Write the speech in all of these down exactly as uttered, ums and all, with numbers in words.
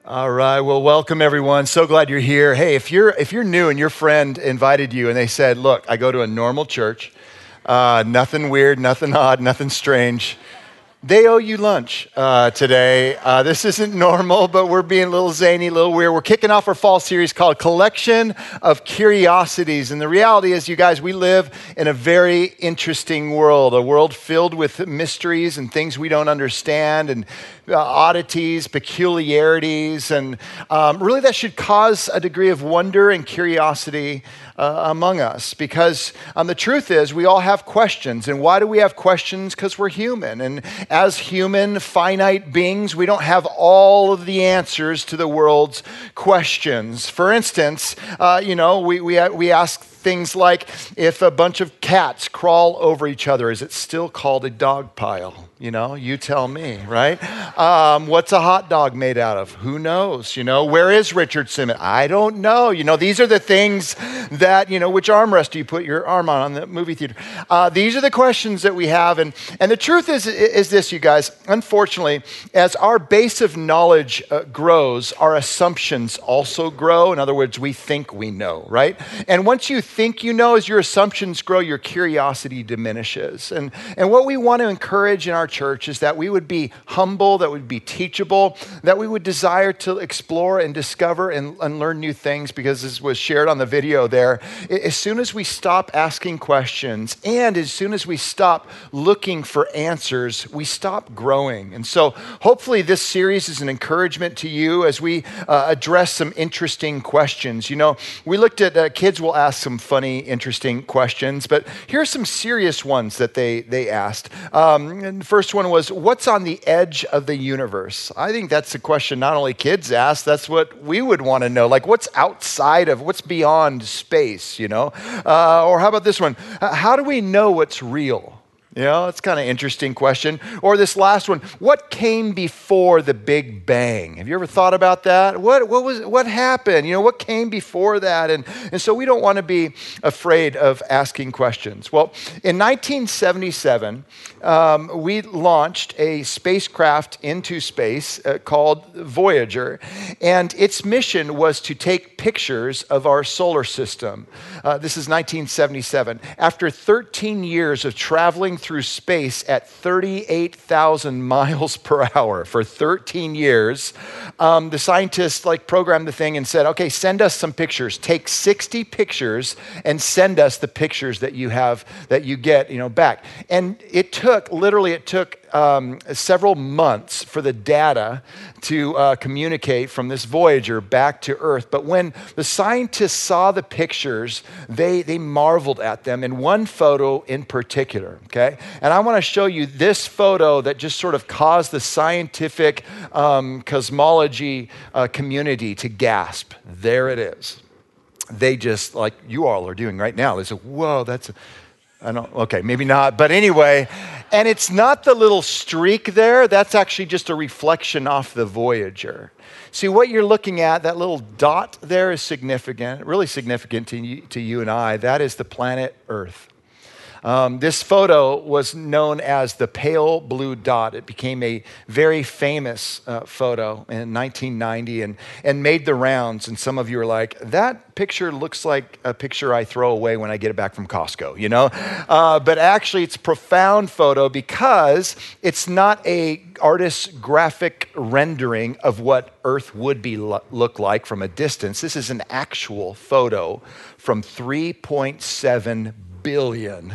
All right. Well, welcome everyone. So glad you're here. Hey, if you're if you're new and your friend invited you and they said, "Look, I go to a normal church, uh, nothing weird, nothing odd, nothing strange," they owe you lunch uh, today. Uh, this isn't normal, but we're being a little zany, a little weird. We're kicking off our fall series called Collection of Curiosities. And the reality is, you guys, we live in a very interesting world, a world filled with mysteries and things we don't understand and uh, oddities, peculiarities. And um, really that should cause a degree of wonder and curiosity Uh, among us, because um, the truth is we all have questions. And why do we have questions? Because we're human. And as human, finite beings, we don't have all of the answers to the world's questions. For instance, uh, you know, we, we, we ask things like, if a bunch of cats crawl over each other, is it still called a dog pile? You know, you tell me, right? Um, what's a hot dog made out of? Who knows? You know, where is Richard Simmons? I don't know. You know, these are the things that, you know, which armrest do you put your arm on on the movie theater? Uh, these are the questions that we have. And, and the truth is, is this, you guys, unfortunately, as our base of knowledge uh, grows, our assumptions also grow. In other words, we think we know, right? And once you think you know, as your assumptions grow, your curiosity diminishes. And, and what we want to encourage in our church is that we would be humble, that we would be teachable, that we would desire to explore and discover and, and learn new things, because as was shared on the video there, as soon as we stop asking questions and as soon as we stop looking for answers, we stop growing. And so hopefully this series is an encouragement to you as we uh, address some interesting questions. You know, we looked at, uh, kids will ask some funny, interesting questions, but here's some serious ones that they, they asked. Um, and the first one was, what's on the edge of the universe? I think that's a question not only kids ask, that's what we would want to know. Like, what's outside of, what's beyond space, you know? Uh, or how about this one? How do we know what's real? You know, it's kind of an interesting question. Or this last one, what came before the Big Bang? Have you ever thought about that? What what was what happened? You know, what came before that? And, and so we don't want to be afraid of asking questions. Well, in nineteen seventy-seven, um, we launched a spacecraft into space uh, called Voyager. And its mission was to take pictures of our solar system. Uh, this is nineteen seventy-seven. After thirteen years of traveling through space at thirty-eight thousand miles per hour for thirteen years, um, the scientists like programmed the thing and said, okay, send us some pictures. Take sixty pictures and send us the pictures that you have, that you get, you know, back. And it took, literally it took um, several months for the data to uh, communicate from this Voyager back to Earth. But when the scientists saw the pictures, they, they marveled at them, and one photo in particular, okay? And I want to show you this photo that just sort of caused the scientific um, cosmology uh, community to gasp. There it is. They just, like you all are doing right now, they say, whoa, that's, a, I don't, okay, maybe not, but anyway, and it's not the little streak there, that's actually just a reflection off the Voyager. See, what you're looking at, that little dot there is significant, really significant to you, to you and I. That is the planet Earth. Um, this photo was known as the pale blue dot. It became a very famous uh, photo in nineteen ninety and, and made the rounds. And some of you are like, that picture looks like a picture I throw away when I get it back from Costco, you know? Uh, but actually, it's a profound photo because it's not a artist's graphic rendering of what Earth would be lo- look like from a distance. This is an actual photo from three point seven billion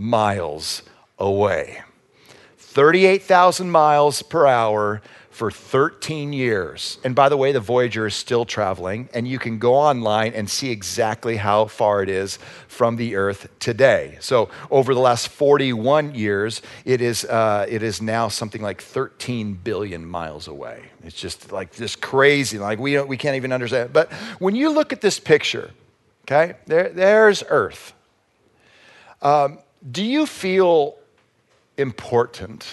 miles away. thirty-eight thousand miles per hour for thirteen years. And by the way, the Voyager is still traveling, and you can go online and see exactly how far it is from the Earth today. So over the last forty-one years, it is uh, it is now something like thirteen billion miles away. It's just like this crazy, like we don't, we can't even understand it. But when you look at this picture, okay, there, there's Earth. Um, do you feel important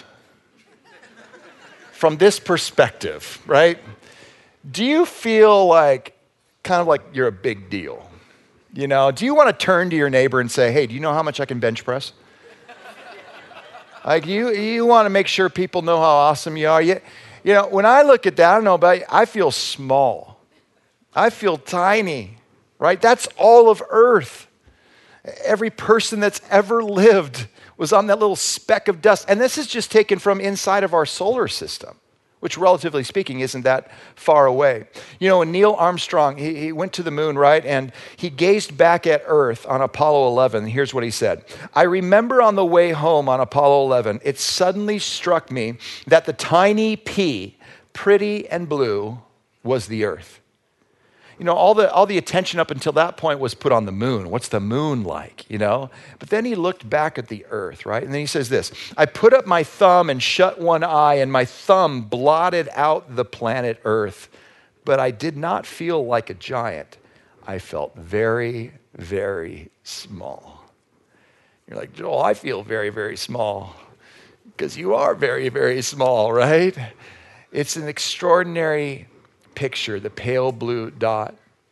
from this perspective, right? Do you feel like, kind of like you're a big deal? You know, do you want to turn to your neighbor and say, hey, do you know how much I can bench press? Like you, you want to make sure people know how awesome you are. You, You know, when I look at that, I don't know about you, I feel small. I feel tiny, right? That's all of Earth. Every person that's ever lived was on that little speck of dust. And this is just taken from inside of our solar system, which relatively speaking isn't that far away. You know, when Neil Armstrong, he, he went to the moon, right? And he gazed back at Earth on Apollo eleven. Here's what he said. I remember on the way home on Apollo eleven, it suddenly struck me that the tiny pea, pretty and blue, was the Earth. You know, all the all the attention up until that point was put on the moon. What's the moon like, you know? But then he looked back at the Earth, right? And then he says this, I put up my thumb and shut one eye, and my thumb blotted out the planet Earth. But I did not feel like a giant. I felt very, very small. You're like, Joel, I feel very, very small. Because you are very, very small, right? It's an extraordinary picture, the pale blue dot.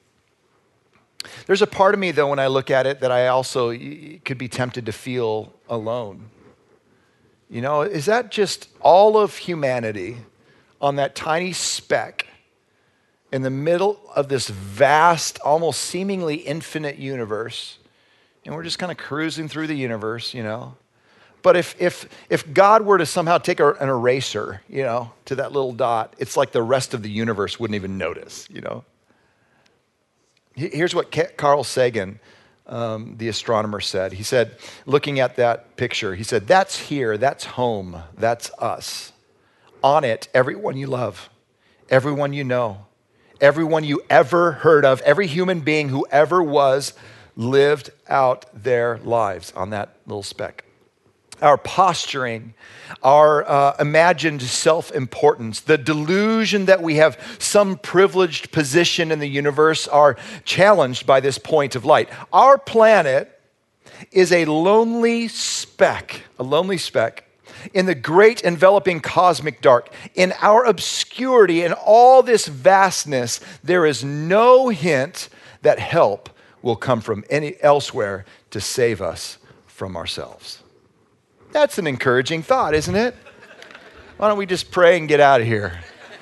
There's a part of me, though, when I look at it, that I also could be tempted to feel alone. You know, is that just all of humanity on that tiny speck in the middle of this vast, almost seemingly infinite universe? And we're just kind of cruising through the universe, you know? But if if if God were to somehow take a, an eraser, you know, to that little dot, it's like the rest of the universe wouldn't even notice, you know. Here's what Carl Sagan, um, the astronomer, said. He said, looking at that picture, he said, that's here, that's home, that's us. On it, everyone you love, everyone you know, everyone you ever heard of, every human being who ever was, lived out their lives on that little speck. Our posturing, our uh, imagined self-importance, the delusion that we have some privileged position in the universe are challenged by this point of light. Our planet is a lonely speck, a lonely speck in the great enveloping cosmic dark. In our obscurity and all this vastness, there is no hint that help will come from any elsewhere to save us from ourselves. That's an encouraging thought, isn't it? Why don't we just pray and get out of here?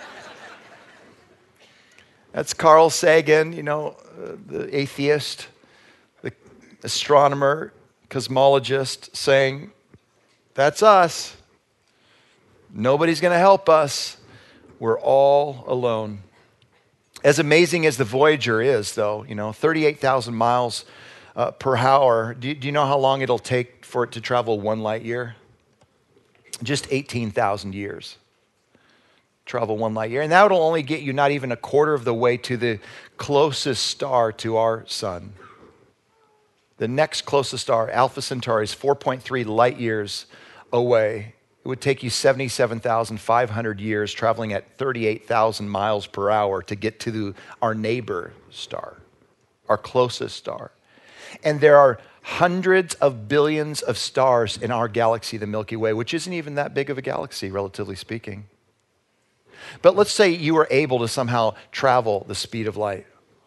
That's Carl Sagan, you know, uh, the atheist, the astronomer, cosmologist, saying, that's us. Nobody's going to help us. We're all alone. As amazing as the Voyager is, though, you know, thirty-eight thousand miles Uh, per hour. Do you, do you know how long it'll take for it to travel one light year? Just eighteen thousand years. Travel one light year. And that will only get you not even a quarter of the way to the closest star to our sun. The next closest star, Alpha Centauri, is four point three light years away. It would take you seventy-seven thousand five hundred years traveling at thirty-eight thousand miles per hour to get to the, our neighbor star, our closest star. And there are hundreds of billions of stars in our galaxy, the Milky Way, which isn't even that big of a galaxy, relatively speaking. But let's say you were able to somehow travel the speed of light.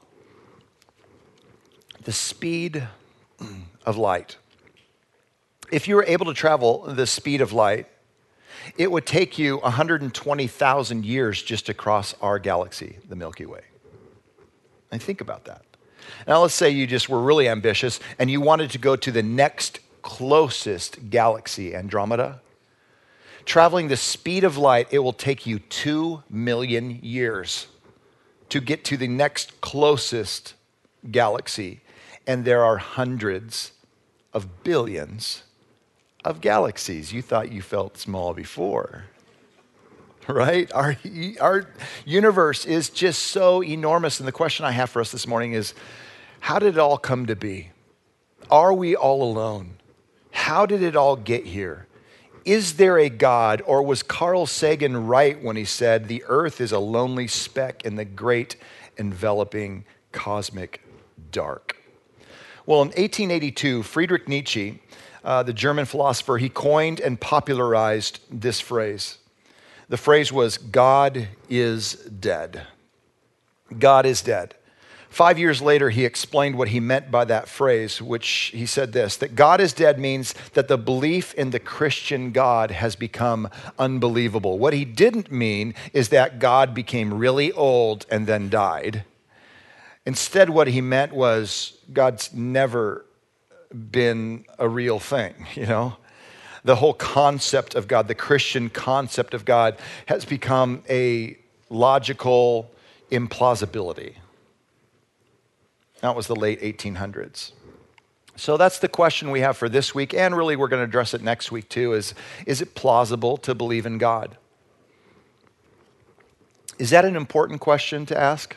The speed of light. If you were able to travel the speed of light, it would take you one hundred twenty thousand years just to cross our galaxy, the Milky Way. And think about that. Now, let's say you just were really ambitious and you wanted to go to the next closest galaxy, Andromeda. Traveling the speed of light, it will take you two million years to get to the next closest galaxy. And there are hundreds of billions of galaxies. You thought you felt small before, right? Our, our universe is just so enormous. And the question I have for us this morning is, how did it all come to be? Are we all alone? How did it all get here? Is there a God, or was Carl Sagan right when he said the earth is a lonely speck in the great enveloping cosmic dark? Well, in eighteen eighty-two, Friedrich Nietzsche, uh, the German philosopher, he coined and popularized this phrase. The phrase was, God is dead. God is dead. Five years later, he explained what he meant by that phrase, which he said this, that God is dead means that the belief in the Christian God has become unbelievable. What he didn't mean is that God became really old and then died. Instead, what he meant was God's never been a real thing, you know? The whole concept of God, the Christian concept of God, has become a logical implausibility. That was the late eighteen hundreds. So that's the question we have for this week, and really we're going to address it next week too, is, is it plausible to believe in God? Is that an important question to ask?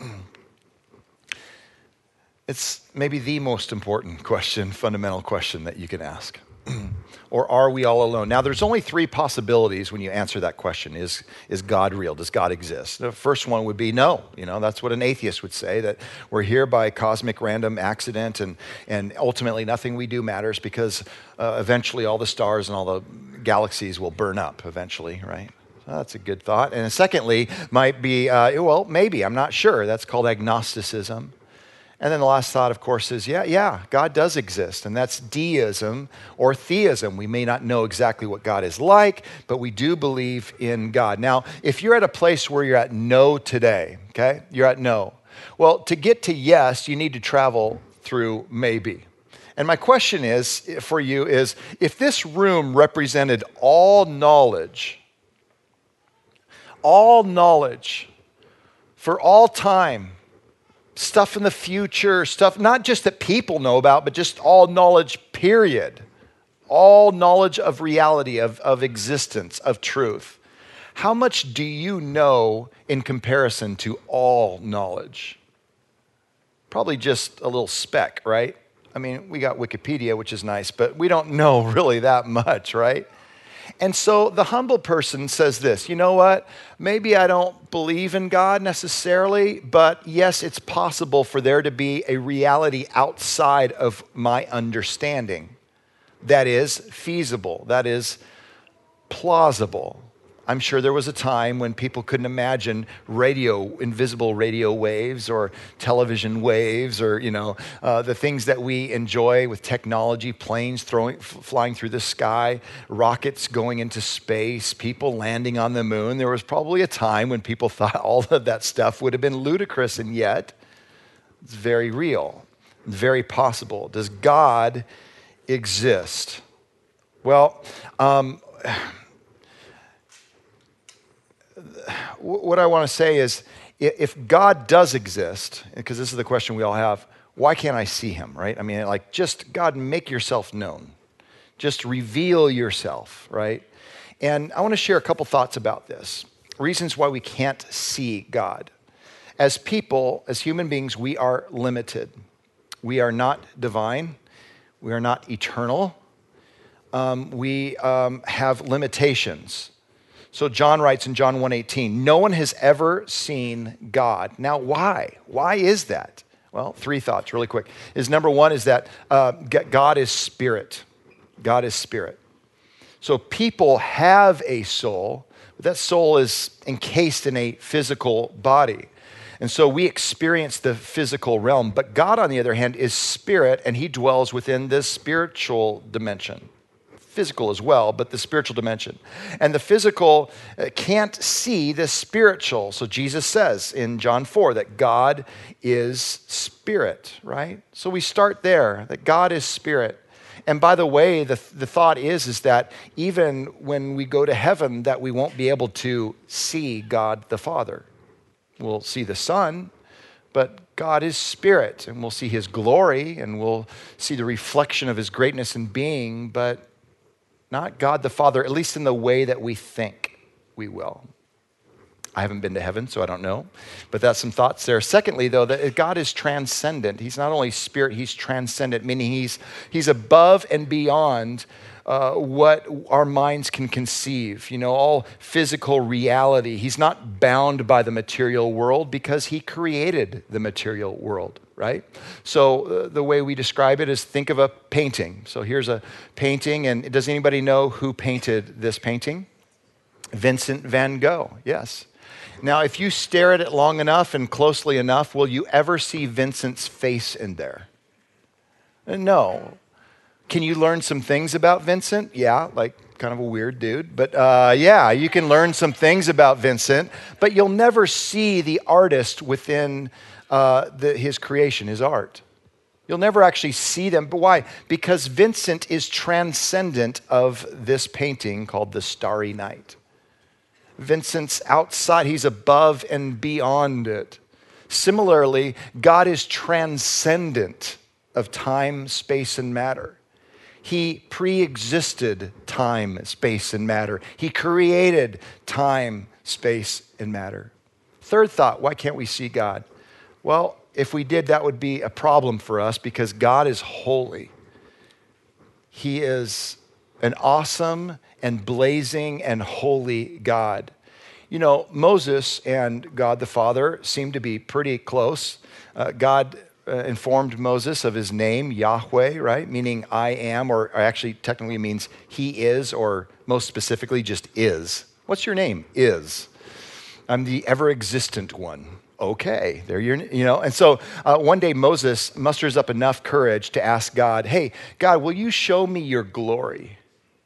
It's maybe the most important question, fundamental question that you can ask. Or are we all alone? Now, there's only three possibilities when you answer that question. Is, is God real? Does God exist? The first one would be no. You know, that's what an atheist would say, that we're here by cosmic random accident and, and ultimately nothing we do matters because uh, eventually all the stars and all the galaxies will burn up eventually, right? So that's a good thought. And secondly, might be, uh, well, maybe, I'm not sure. That's called agnosticism. And then the last thought, of course, is, yeah, yeah, God does exist, and that's deism or theism. We may not know exactly what God is like, but we do believe in God. Now, if you're at a place where you're at no today, okay, you're at no. Well, to get to yes, you need to travel through maybe. And my question is, for you is, if this room represented all knowledge, all knowledge for all time, stuff in the future, stuff not just that people know about, but just all knowledge, period. All knowledge of reality, of, of existence, of truth. How much do you know in comparison to all knowledge? Probably just a little speck, right? I mean, we got Wikipedia, which is nice, but we don't know really that much, right? And so the humble person says this, you know what? Maybe I don't believe in God necessarily, but yes, it's possible for there to be a reality outside of my understanding that is feasible, that is plausible. I'm sure there was a time when people couldn't imagine radio, invisible radio waves or television waves or, you know, uh, the things that we enjoy with technology, planes throwing, f- flying through the sky, rockets going into space, people landing on the moon. There was probably a time when people thought all of that stuff would have been ludicrous, and yet it's very real, very possible. Does God exist? Well, um, what I want to say is, if God does exist, because this is the question we all have, why can't I see him, right? I mean, like, just, God, make yourself known. Just reveal yourself, right? And I want to share a couple thoughts about this. Reasons why we can't see God. As people, as human beings, we are limited. We are not divine. We are not eternal. Um, we um, have limitations. So John writes in John one eighteen, no one has ever seen God. Now, why? Why is that? Well, three thoughts really quick. Is number one is that uh, God is spirit. God is spirit. So people have a soul, but that soul is encased in a physical body. And so we experience the physical realm. But God, on the other hand, is spirit, and he dwells within this spiritual dimension. Physical as well, but the spiritual dimension. And the physical can't see the spiritual. So Jesus says in John four that God is spirit, right? So we start there, that God is spirit. And by the way, the, the thought is, is that even when we go to heaven, that we won't be able to see God the Father. We'll see the Son, but God is spirit, and we'll see his glory, and we'll see the reflection of his greatness and being, but not God the Father, at least in the way that we think we will. I haven't been to heaven, so I don't know, but that's some thoughts there. Secondly, though, that God is transcendent. He's not only spirit, he's transcendent, meaning he's, he's above and beyond uh, what our minds can conceive, you know, all physical reality. He's not bound by the material world because he created the material world. Right? So uh, the way we describe it is, think of a painting. So here's a painting, and does anybody know who painted this painting? Vincent van Gogh, yes. Now, if you stare at it long enough and closely enough, will you ever see Vincent's face in there? No. Can you learn some things about Vincent? Yeah, like kind of a weird dude. But uh, yeah, you can learn some things about Vincent, but you'll never see the artist within uh, the, his creation, his art. You'll never actually see them. But why? Because Vincent is transcendent of this painting called The Starry Night. Vincent's outside, he's above and beyond it. Similarly, God is transcendent of time, space, and matter. He pre-existed time, space, and matter. He created time, space, and matter. Third thought, why can't we see God? Well, if we did, that would be a problem for us because God is holy. He is an awesome and blazing and holy God. You know, Moses and God the Father seem to be pretty close. Uh, God uh, informed Moses of his name, Yahweh, right? Meaning I am, or, or actually technically means he is, or most specifically just is. What's your name? Is. I'm the ever-existent one. Okay, there you're, you know. And so uh, one day Moses musters up enough courage to ask God, hey, God, will you show me your glory?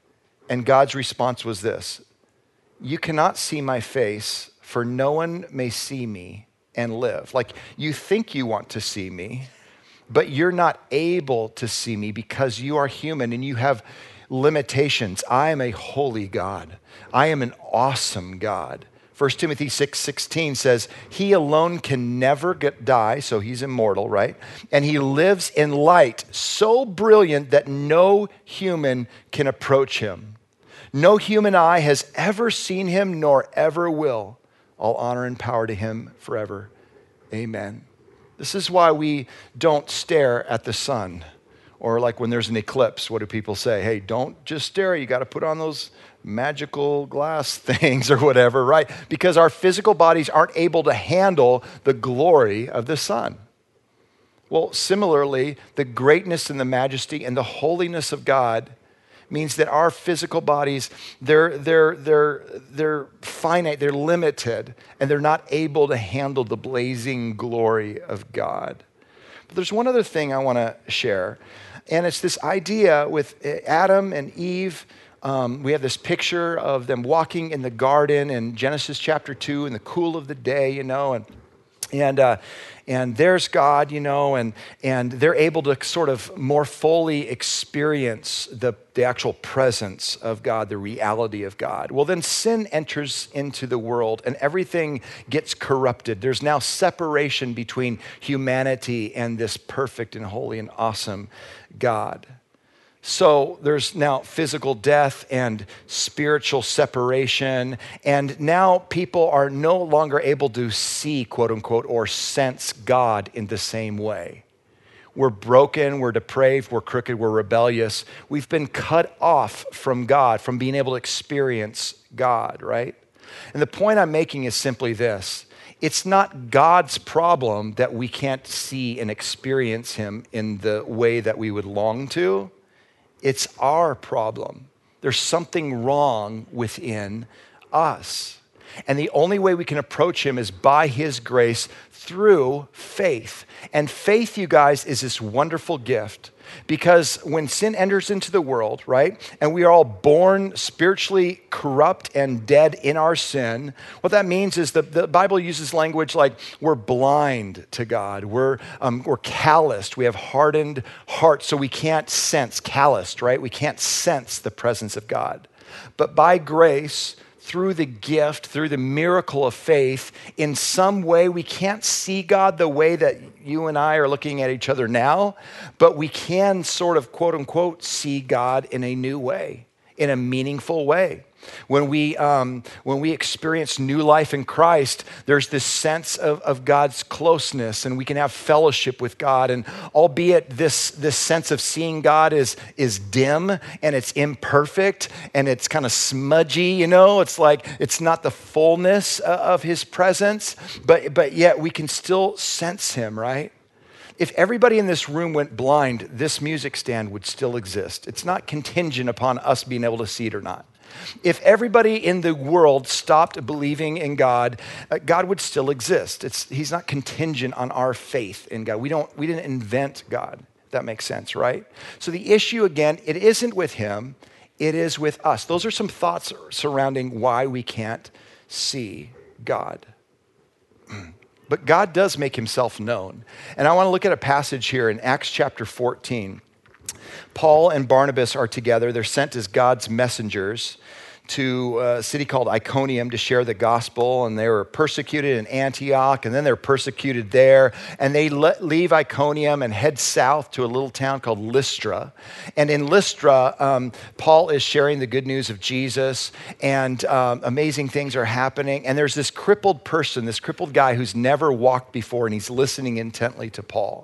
And God's response was this: you cannot see my face, for no one may see me and live. Like, you think you want to see me, but you're not able to see me because you are human and you have limitations. I am a holy God. I am an awesome God. First Timothy six sixteen says, he alone can never get, die, so he's immortal, right? And he lives in light so brilliant that no human can approach him. No human eye has ever seen him, nor ever will. All honor and power to him forever. Amen. This is why we don't stare at the sun. Or like when there's an eclipse, what do people say? Hey, don't just stare. You got to put on those magical glass things or whatever, right? Because our physical bodies aren't able to handle the glory of the sun. Well, similarly, the greatness and the majesty and the holiness of God means that our physical bodies, they're, they're, they're, they're finite, they're limited, and they're not able to handle the blazing glory of God. But there's one other thing I want to share, and it's this idea with Adam and Eve. Um, we have this picture of them walking in the garden in Genesis chapter two in the cool of the day, you know, and and uh, and there's God, you know, and and they're able to sort of more fully experience the, the actual presence of God, the reality of God. Well, then sin enters into the world and everything gets corrupted. There's now separation between humanity and this perfect and holy and awesome God. So there's now physical death and spiritual separation. And now people are no longer able to see, quote unquote, or sense God in the same way. We're broken, we're depraved, we're crooked, we're rebellious. We've been cut off from God, from being able to experience God, right? And the point I'm making is simply this. It's not God's problem that we can't see and experience him in the way that we would long to. It's our problem. There's something wrong within us. And the only way we can approach him is by his grace through faith. And faith, you guys, is this wonderful gift. Because when sin enters into the world, right, and we are all born spiritually corrupt and dead in our sin, what that means is that the Bible uses language like we're blind to God, we're, um, we're calloused, we have hardened hearts, so we can't sense, calloused, right? We can't sense the presence of God. But by grace, through the gift, through the miracle of faith, in some way, we can't see God the way that you and I are looking at each other now, but we can sort of, quote unquote, see God in a new way, in a meaningful way. When we um, when we experience new life in Christ, there's this sense of, of God's closeness, and we can have fellowship with God. And albeit this, this sense of seeing God is, is dim and it's imperfect and it's kind of smudgy, you know, it's like it's not the fullness of his presence, but, but yet we can still sense him, right? If everybody in this room went blind, this music stand would still exist. It's not contingent upon us being able to see it or not. If everybody in the world stopped believing in God, uh, God would still exist. It's, he's not contingent on our faith in God. We don't, we didn't invent God. If that makes sense, right? So the issue, again, it isn't with him, it is with us. Those are some thoughts surrounding why we can't see God. But God does make himself known. And I want to look at a passage here in Acts chapter fourteen. Paul and Barnabas are together. They're sent as God's messengers to a city called Iconium to share the gospel, and they were persecuted in Antioch, and then they're persecuted there, and they le- leave Iconium and head south to a little town called Lystra. And in Lystra, um, Paul is sharing the good news of Jesus, and um, amazing things are happening, and there's this crippled person, this crippled guy who's never walked before, and he's listening intently to Paul.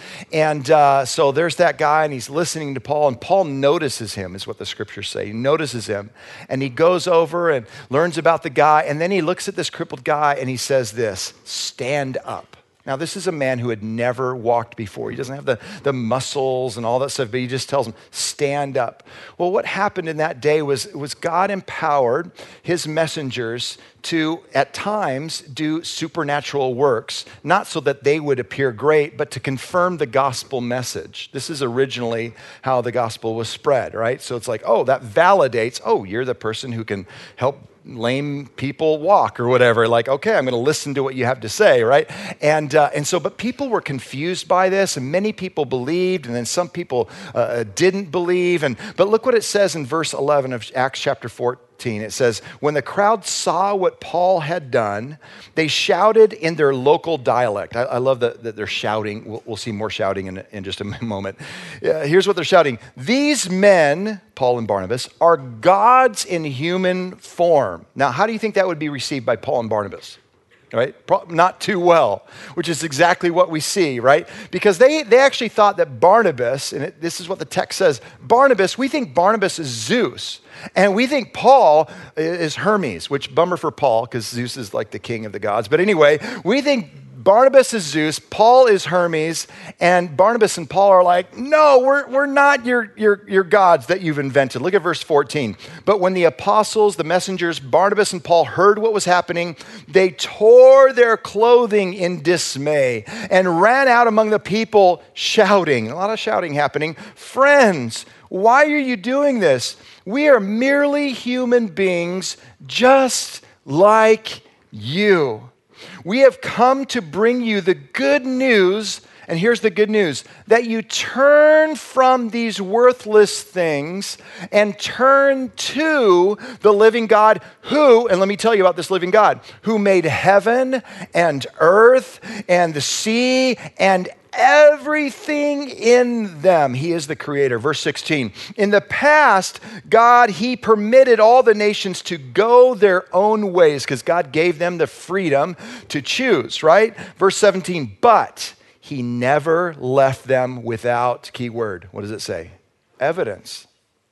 And uh, so there's that guy, and he's listening to Paul, and Paul notices him, is what the scriptures say. He notices him, and he goes over and learns about the guy, and then he looks at this crippled guy, and he says this, "Stand up." Now, this is a man who had never walked before. He doesn't have the, the muscles and all that stuff, but he just tells him, "Stand up." Well, what happened in that day was, was God empowered his messengers to, at times, do supernatural works, not so that they would appear great, but to confirm the gospel message. This is originally how the gospel was spread, right? So it's like, oh, that validates, oh, you're the person who can help lame people walk or whatever. Like, okay, I'm going to listen to what you have to say, right? And uh, and so, but people were confused by this, and many people believed, and then some people uh, didn't believe. And but look what it says in verse eleven of Acts chapter fourteen. It says, when the crowd saw what Paul had done, they shouted in their local dialect. I, I love that, that they're shouting. We'll, we'll see more shouting in, in just a moment. Uh, here's what they're shouting. "These men," Paul and Barnabas, "are gods in human form." Now, how do you think that would be received by Paul and Barnabas? Right? Not too well, which is exactly what we see, right? Because they, they actually thought that Barnabas, and it, this is what the text says, Barnabas, we think Barnabas is Zeus, and we think Paul is Hermes, which bummer for Paul, because Zeus is like the king of the gods. But anyway, we think Barnabas is Zeus, Paul is Hermes, and Barnabas and Paul are like, no, we're, we're not your, your, your gods that you've invented. Look at verse fourteen. "But when the apostles, the messengers, Barnabas and Paul heard what was happening, they tore their clothing in dismay and ran out among the people shouting," a lot of shouting happening, "Friends, why are you doing this? We are merely human beings just like you. We have come to bring you the good news," and here's the good news, "that you turn from these worthless things and turn to the living God who," and let me tell you about this living God, "who made heaven and earth and the sea and everything in them." He is the creator. Verse sixteen, "In the past, God, he permitted all the nations to go their own ways," because God gave them the freedom to choose, right? Verse seventeen, "But he never left them without," key word, what does it say? Evidence.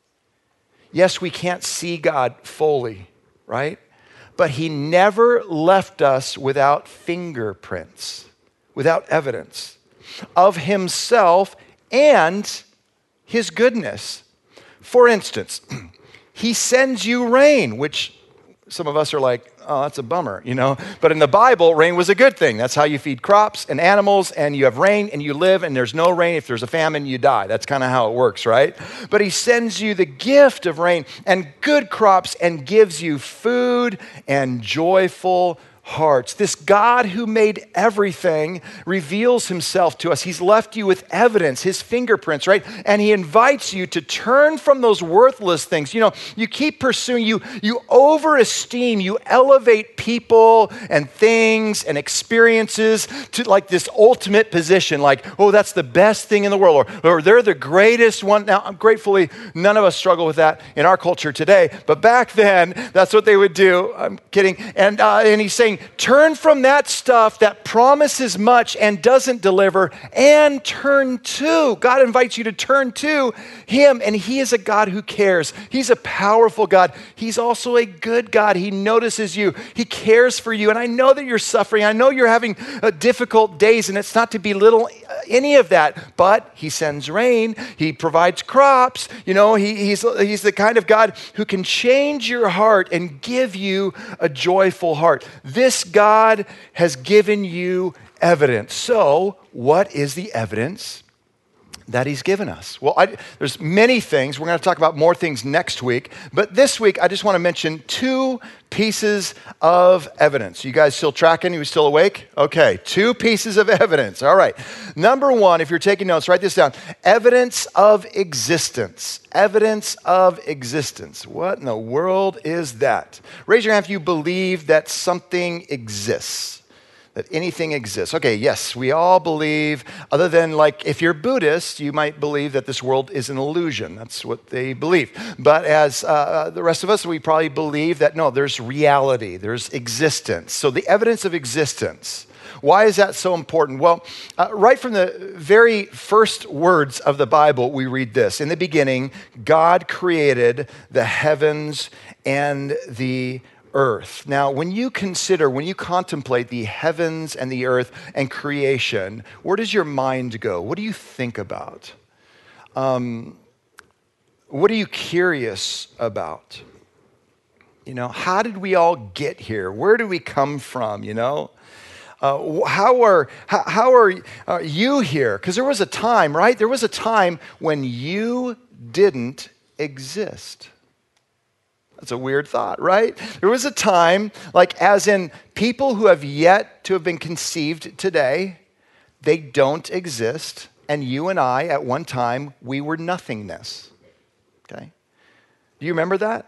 Yes, we can't see God fully, right? But he never left us without fingerprints, without evidence of himself and his goodness. For instance, he sends you rain, which some of us are like, oh, that's a bummer, you know? But in the Bible, rain was a good thing. That's how you feed crops and animals, and you have rain and you live, and there's no rain. If there's a famine, you die. That's kind of how it works, right? But he sends you the gift of rain and good crops and gives you food and joyful hearts. This God who made everything reveals himself to us. He's left you with evidence, his fingerprints, right? And he invites you to turn from those worthless things. You know, you keep pursuing, you, you over-esteem, you elevate people and things and experiences to like this ultimate position, like, oh, that's the best thing in the world, or, or they're the greatest one. Now, gratefully, none of us struggle with that in our culture today, but back then, that's what they would do. I'm kidding. And, uh, and he's saying, turn from that stuff that promises much and doesn't deliver, and turn to. God invites you to turn to him, and he is a God who cares. He's a powerful God. He's also a good God. He notices you. He cares for you. And I know that you're suffering. I know you're having uh, difficult days, and it's not to belittle any of that, but he sends rain, he provides crops, you know, he, he's, he's the kind of God who can change your heart and give you a joyful heart. This God has given you evidence. So, what is the evidence that he's given us? Well, I, there's many things. We're going to talk about more things next week. But this week, I just want to mention two pieces of evidence. You guys still tracking? You still awake? Okay, two pieces of evidence. All right. Number one, if you're taking notes, write this down. Evidence of existence. Evidence of existence. What in the world is that? Raise your hand if you believe that something exists. That anything exists. Okay, yes, we all believe, other than like if you're Buddhist, you might believe that this world is an illusion. That's what they believe. But as uh, the rest of us, we probably believe that no, there's reality, there's existence. So the evidence of existence. Why is that so important? Well, uh, right from the very first words of the Bible, we read this. In the beginning, God created the heavens and the earth. Now, when you consider, when you contemplate the heavens and the earth and creation, where does your mind go? What do you think about? Um, what are you curious about? You know, how did we all get here? Where do we come from, you know? Uh, how are, how, how are, are you here? Because there was a time, right? There was a time when you didn't exist. That's a weird thought, right? There was a time, like as in people who have yet to have been conceived today, they don't exist. And you and I, at one time, we were nothingness. Okay? Do you remember that?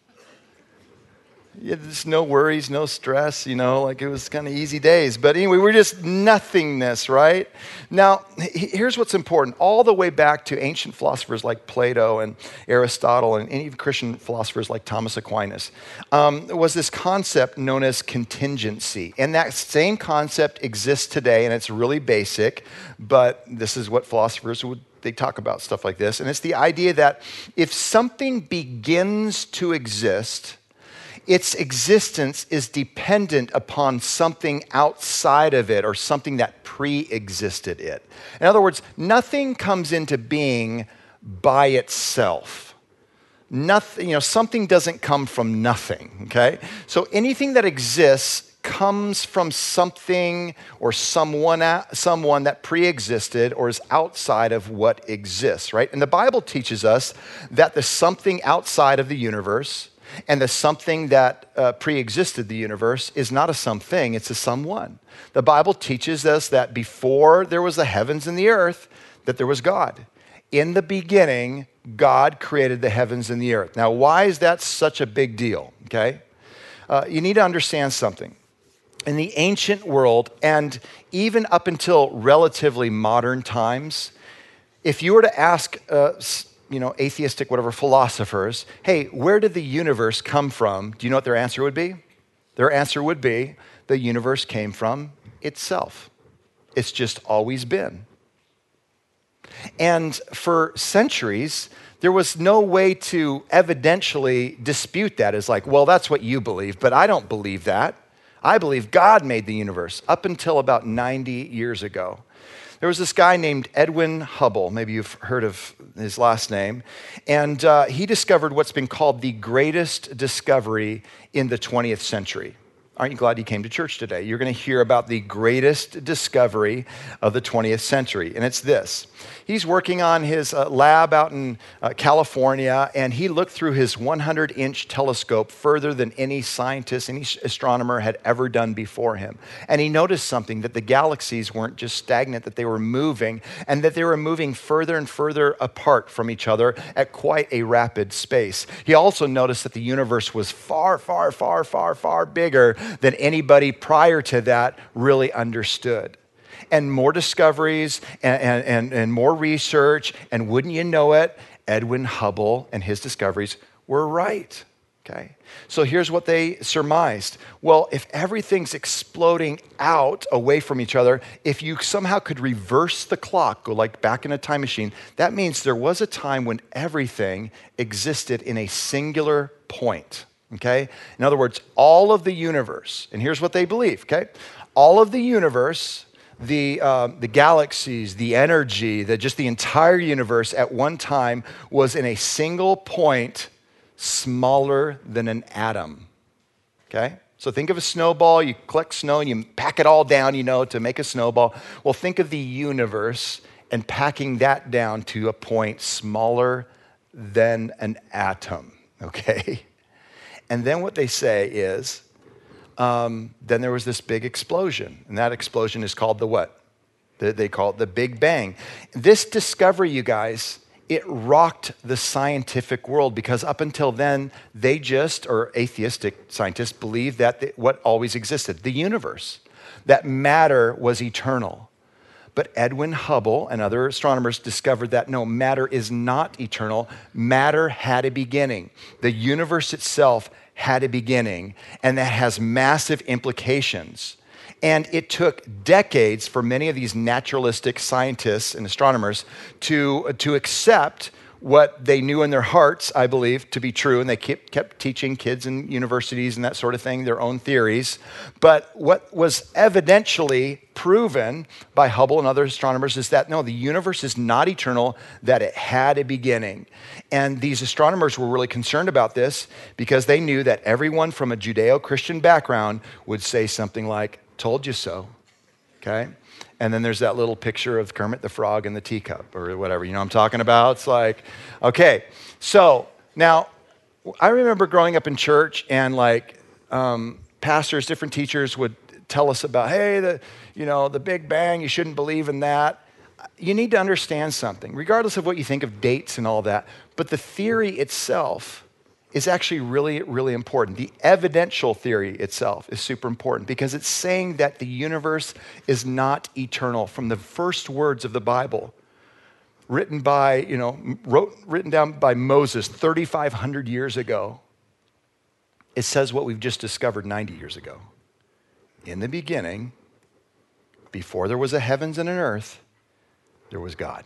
Yeah, there's no worries, no stress, you know, like it was kind of easy days. But anyway, we're just nothingness, right? Now, here's what's important. All the way back to ancient philosophers like Plato and Aristotle and even Christian philosophers like Thomas Aquinas, um, was this concept known as contingency. And that same concept exists today, and it's really basic, but this is what philosophers would they talk about stuff like this. And it's the idea that if something begins to exist, its existence is dependent upon something outside of it or something that pre-existed it. In other words, nothing comes into being by itself. Nothing, you know, something doesn't come from nothing, okay? So anything that exists comes from something or someone, someone that pre-existed or is outside of what exists, right? And the Bible teaches us that the something outside of the universe and the something that uh, pre-existed the universe is not a something, it's a someone. The Bible teaches us that before there was the heavens and the earth, that there was God. In the beginning, God created the heavens and the earth. Now, why is that such a big deal, okay? Uh, you need to understand something. In the ancient world, and even up until relatively modern times, if you were to ask uh, you know, atheistic, whatever, philosophers, hey, where did the universe come from? Do you know what their answer would be? Their answer would be, the universe came from itself. It's just always been. And for centuries, there was no way to evidentially dispute that as like, well, that's what you believe, but I don't believe that. I believe God made the universe up until about ninety years ago. There was this guy named Edwin Hubble. Maybe you've heard of his last name. And uh, he discovered what's been called the greatest discovery in the twentieth century. Aren't you glad you came to church today? You're going to hear about the greatest discovery of the twentieth century, and it's this. He's working on his uh, lab out in uh, California, and he looked through his one hundred inch telescope further than any scientist, any astronomer had ever done before him. And he noticed something, that the galaxies weren't just stagnant, that they were moving, and that they were moving further and further apart from each other at quite a rapid space. He also noticed that the universe was far, far, far, far, far bigger than anybody prior to that really understood. And more discoveries and, and, and, and more research, and wouldn't you know it, Edwin Hubble and his discoveries were right, okay? So here's what they surmised. Well, if everything's exploding out away from each other, if you somehow could reverse the clock, go like back in a time machine, that means there was a time when everything existed in a singular point. Okay? In other words, all of the universe, and here's what they believe, okay? All of the universe, the, um, the galaxies, the energy, the, just the entire universe at one time was in a single point smaller than an atom, okay? So think of a snowball, you collect snow and you pack it all down, you know, to make a snowball. Well, think of the universe and packing that down to a point smaller than an atom, okay? And then what they say is, um, then there was this big explosion, and that explosion is called the what? The, they call it the Big Bang. This discovery, you guys, it rocked the scientific world because up until then, they just, or atheistic scientists, believed that the, what always existed, the universe, that matter was eternal. But Edwin Hubble and other astronomers discovered that no, matter is not eternal. Matter had a beginning. The universe itself had a beginning, and that has massive implications. And it took decades for many of these naturalistic scientists and astronomers to, to accept what they knew in their hearts, I believe, to be true. And they kept, kept teaching kids in universities and that sort of thing, their own theories. But what was evidentially proven by Hubble and other astronomers is that, no, the universe is not eternal, that it had a beginning. And these astronomers were really concerned about this because they knew that everyone from a Judeo-Christian background would say something like, told you so, okay? And then there's that little picture of Kermit the Frog in the teacup or whatever, you know what I'm talking about? It's like, okay, so now I remember growing up in church and like um, pastors, different teachers would tell us about, hey, the, you know, the Big Bang, you shouldn't believe in that. You need to understand something, regardless of what you think of dates and all that, but the theory itself is actually really, really important. The evidential theory itself is super important because it's saying that the universe is not eternal from the first words of the Bible, written by, you know, wrote, written down by Moses thirty-five hundred years ago. It says what we've just discovered ninety years ago. In the beginning, before there was a heavens and an earth, there was God.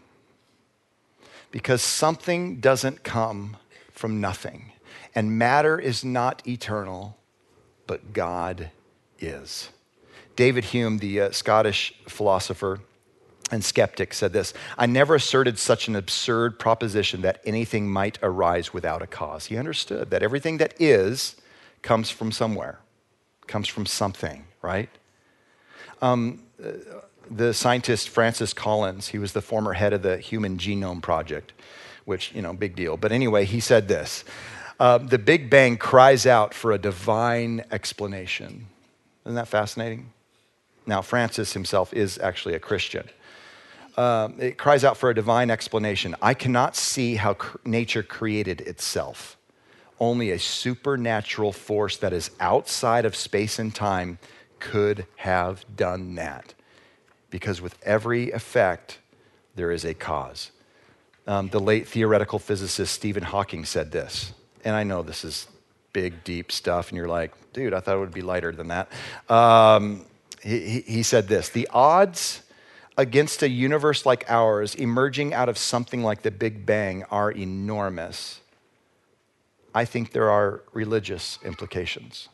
Because something doesn't come from nothing. And matter is not eternal, but God is. David Hume, the uh, Scottish philosopher and skeptic, said this: I never asserted such an absurd proposition that anything might arise without a cause. He understood that everything that is comes from somewhere, comes from something, right? Um, the scientist Francis Collins, he was the former head of the Human Genome Project, which, you know, big deal. But anyway, he said this: Uh, the Big Bang cries out for a divine explanation. Isn't that fascinating? Now, Francis himself is actually a Christian. Uh, it cries out for a divine explanation. I cannot see how cr- nature created itself. Only a supernatural force that is outside of space and time could have done that. Because with every effect, there is a cause. Um, the late theoretical physicist Stephen Hawking said this. And I know this is big, deep stuff, and you're like, dude, I thought it would be lighter than that. Um, he, he said this: the odds against a universe like ours emerging out of something like the Big Bang are enormous. I think there are religious implications.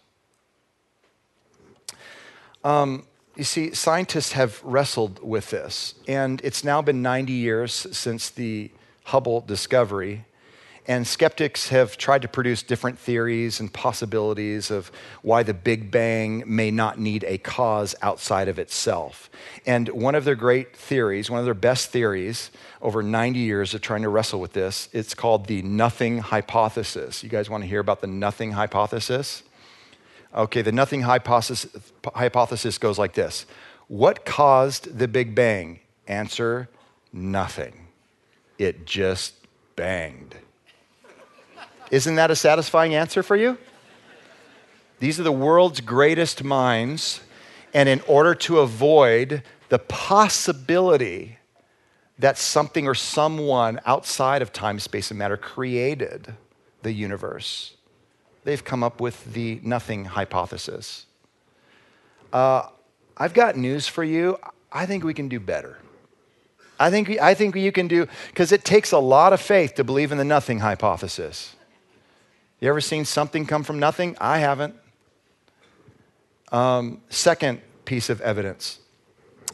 Um, you see, scientists have wrestled with this, and it's now been ninety years since the Hubble discovery. And skeptics have tried to produce different theories and possibilities of why the Big Bang may not need a cause outside of itself. And one of their great theories, one of their best theories over ninety years of trying to wrestle with this, it's called the nothing hypothesis. You guys want to hear about the nothing hypothesis? Okay, the nothing hypothesis, hypothesis goes like this. What caused the Big Bang? Answer, nothing. It just banged. Isn't that a satisfying answer for you? These are the world's greatest minds, and in order to avoid the possibility that something or someone outside of time, space, and matter created the universe, they've come up with the nothing hypothesis. Uh, I've got news for you. I think we can do better. I think, I think you can do, because it takes a lot of faith to believe in the nothing hypothesis. You ever seen something come from nothing? I haven't. Um, second piece of evidence.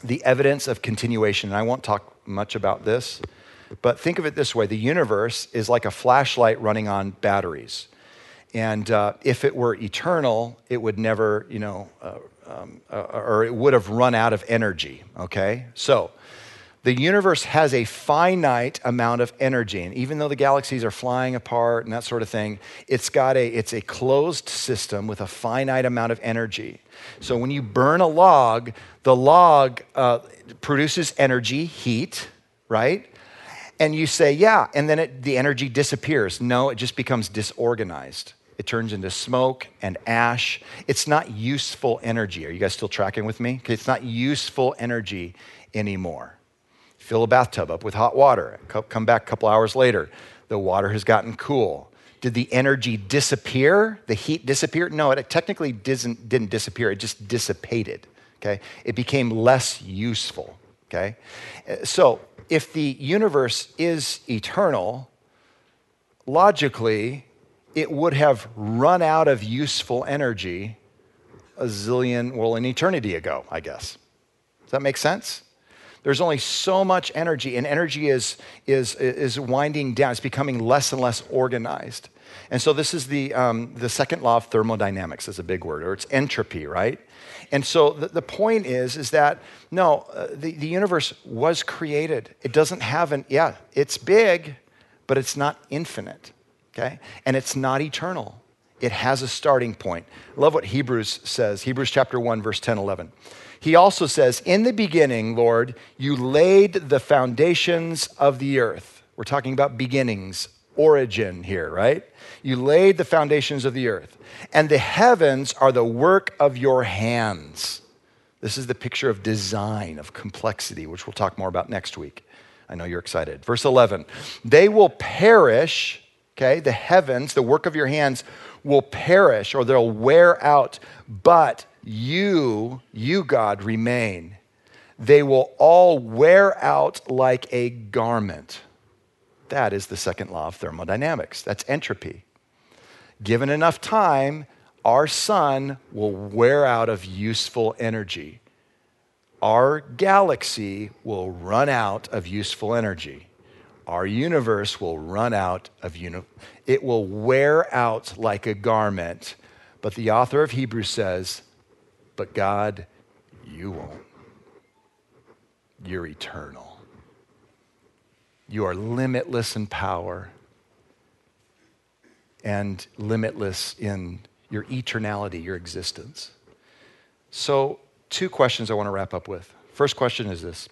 the evidence of continuation. And I won't talk much about this, but think of it this way. The universe is like a flashlight running on batteries. And uh, if it were eternal, it would never, you know, uh, um, uh, or it would have run out of energy, okay? So the universe has a finite amount of energy. And even though the galaxies are flying apart and that sort of thing, it's got a, it's a closed system with a finite amount of energy. So when you burn a log, the log uh, produces energy, heat, right? And you say, yeah, and then it, the energy disappears. No, it just becomes disorganized. It turns into smoke and ash. It's not useful energy. Are you guys still tracking with me? It's not useful energy anymore. Fill a bathtub up with hot water. Come back a couple hours later. The water has gotten cool. Did the energy disappear? The heat disappear? No, it technically didn't, didn't disappear. It just dissipated, okay? It became less useful, okay? So if the universe is eternal, logically, it would have run out of useful energy a zillion, well, an eternity ago, I guess. Does that make sense? There's only so much energy, and energy is, is, is winding down. It's becoming less and less organized. And so this is the, um, the second law of thermodynamics, is a big word, or it's entropy, right? And so the, the point is, is that, no, uh, the, the universe was created. It doesn't have an, yeah, it's big, but it's not infinite. Okay? And it's not eternal. It has a starting point. I love what Hebrews says, Hebrews chapter one, verse ten, eleven. He also says, in the beginning, Lord, you laid the foundations of the earth. We're talking about beginnings, origin here, right? You laid the foundations of the earth. And the heavens are the work of your hands. This is the picture of design, of complexity, which we'll talk more about next week. I know you're excited. Verse eleven, they will perish. Okay, the heavens, the work of your hands will perish or they'll wear out, but you, you God, remain. They will all wear out like a garment. That is the second law of thermodynamics. That's entropy. Given enough time, our sun will wear out of useful energy. Our galaxy will run out of useful energy. Our universe will run out of, uni- it will wear out like a garment. But the author of Hebrews says, but God, you won't. You're eternal. You are limitless in power and limitless in your eternality, your existence. So two questions I want to wrap up with. First question is this.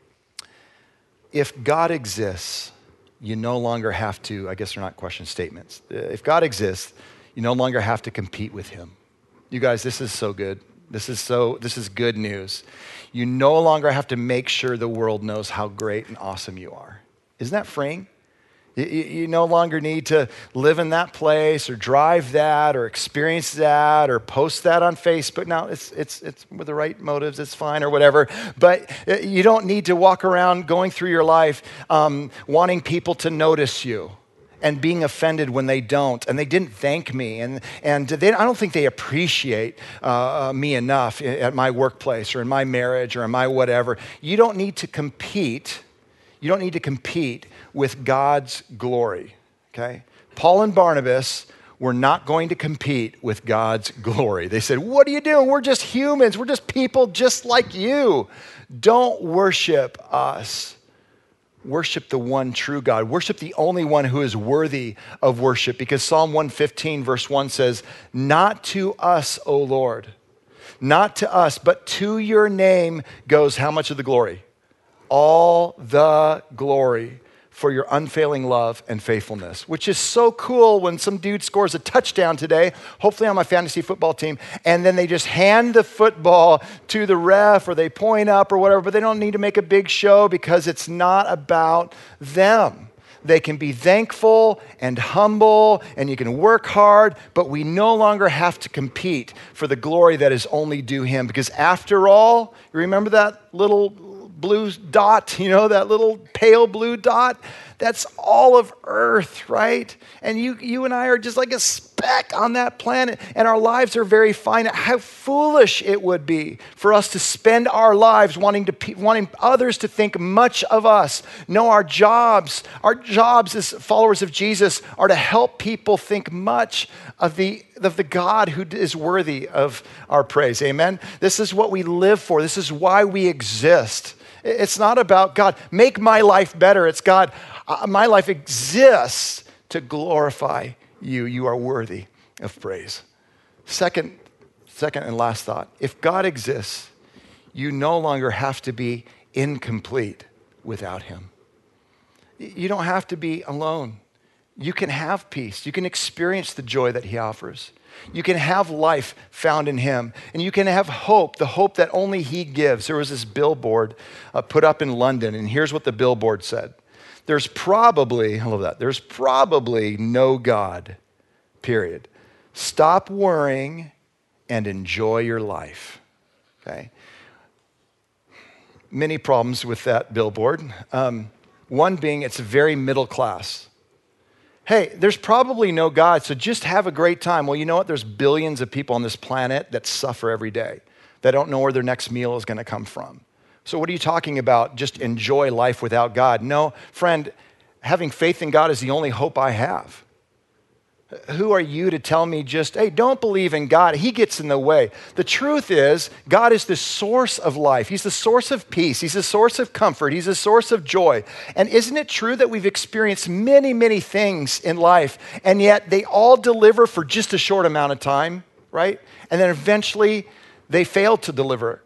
If God exists, you no longer have to, I guess they're not question statements. If God exists, you no longer have to compete with him. You guys, this is so good. This is so, this is good news. You no longer have to make sure the world knows how great and awesome you are. Isn't that freeing? You, you no longer need to live in that place or drive that or experience that or post that on Facebook. Now, it's, it's, it's with the right motives, it's fine or whatever. But you don't need to walk around going through your life um, wanting people to notice you and being offended when they don't. And they didn't thank me. And, and they, I don't think they appreciate uh, me enough at my workplace or in my marriage or in my whatever. You don't need to compete. You don't need to compete with God's glory, okay? Paul and Barnabas were not going to compete with God's glory. They said, what are you doing? We're just humans. We're just people just like you. Don't worship us. Worship the one true God. Worship the only one who is worthy of worship, because Psalm one fifteen verse one says, not to us, O Lord, not to us, but to your name goes how much of the glory? All the glory for your unfailing love and faithfulness, which is so cool when some dude scores a touchdown today, hopefully on my fantasy football team, and then they just hand the football to the ref or they point up or whatever, but they don't need to make a big show because it's not about them. They can be thankful and humble and you can work hard, but we no longer have to compete for the glory that is only due him, because after all, you remember that little blue dot, you know, that little pale blue dot? That's all of earth, right? And you, you and I are just like a speck on that planet, and our lives are very finite. How foolish it would be for us to spend our lives wanting to wanting others to think much of us. No, our jobs, our jobs as followers of Jesus are to help people think much of the, of the God who is worthy of our praise. Amen? This is what we live for. This is why we exist. It's not about God, make my life better. It's God, uh, my life exists to glorify you. You are worthy of praise. Second, second and last thought. If God exists, you no longer have to be incomplete without him. You don't have to be alone. You can have peace. You can experience the joy that he offers. You can have life found in him. And you can have hope, the hope that only he gives. There was this billboard uh, put up in London, and here's what the billboard said. There's probably, I love that, there's probably no God, period. Stop worrying and enjoy your life, okay? Many problems with that billboard. Um, one being it's very middle class. Hey, there's probably no God, so just have a great time. Well, you know what? There's billions of people on this planet that suffer every day, that don't know where their next meal is going to come from. So what are you talking about? Just enjoy life without God. No, friend, having faith in God is the only hope I have. Who are you to tell me just, hey, don't believe in God. He gets in the way. The truth is, God is the source of life. He's the source of peace. He's the source of comfort. He's the source of joy. And isn't it true that we've experienced many, many things in life, and yet they all deliver for just a short amount of time, right? And then eventually they fail to deliver.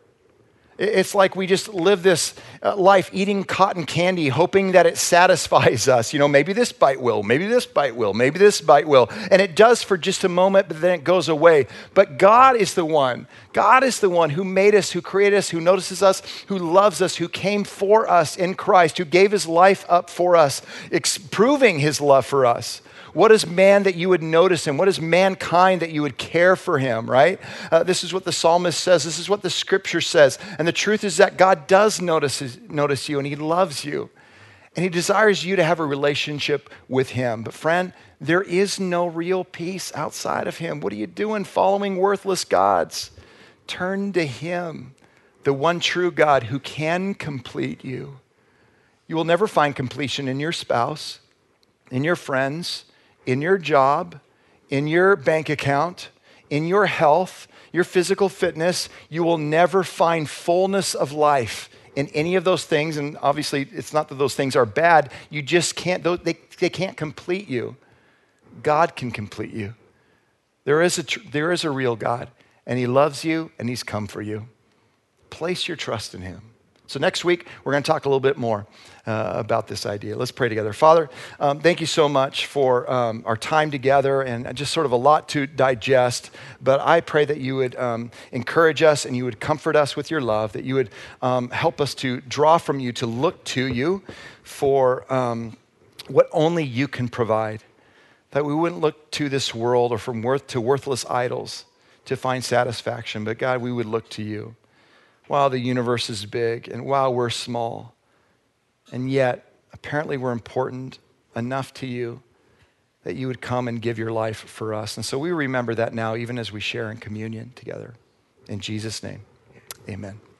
It's like we just live this uh, life eating cotton candy, hoping that it satisfies us. You know, maybe this bite will, maybe this bite will, maybe this bite will. And it does for just a moment, but then it goes away. But God is the one. God is the one who made us, who created us, who notices us, who loves us, who came for us in Christ, who gave his life up for us, ex- proving his love for us. What is man that you would notice him? What is mankind that you would care for him, right? Uh, this is what the psalmist says. This is what the scripture says. And the truth is that God does notice, notice you, and he loves you. And he desires you to have a relationship with him. But friend, there is no real peace outside of him. What are you doing following worthless gods? Turn to him, the one true God who can complete you. You will never find completion in your spouse, in your friends, in your job, in your bank account, in your health, your physical fitness. You will never find fullness of life in any of those things. And obviously, it's not that those things are bad. You just can't, they, they can't complete you. God can complete you. There is, a, there is a real God, and he loves you, and he's come for you. Place your trust in him. So next week, we're going to talk a little bit more uh, about this idea. Let's pray together. Father, um, thank you so much for um, our time together and just sort of a lot to digest. But I pray that you would um, encourage us and you would comfort us with your love, that you would um, help us to draw from you, to look to you for um, what only you can provide. That we wouldn't look to this world or from worth to worthless idols to find satisfaction. But God, we would look to you. Wow, the universe is big, and wow, we're small. And yet, apparently we're important enough to you that you would come and give your life for us. And so we remember that now, even as we share in communion together. In Jesus' name, amen.